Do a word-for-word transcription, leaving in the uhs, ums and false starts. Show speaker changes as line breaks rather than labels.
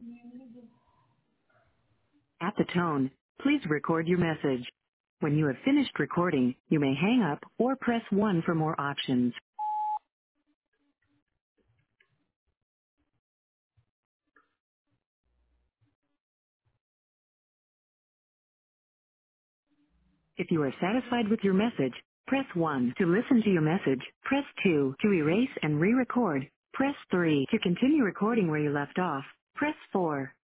At the tone, please record your message. When you have finished recording, you may hang up or press one for more options. If you are satisfied with your message, press one to listen to your message. Press two to erase and re-record. Press three to continue recording where you left off. Press four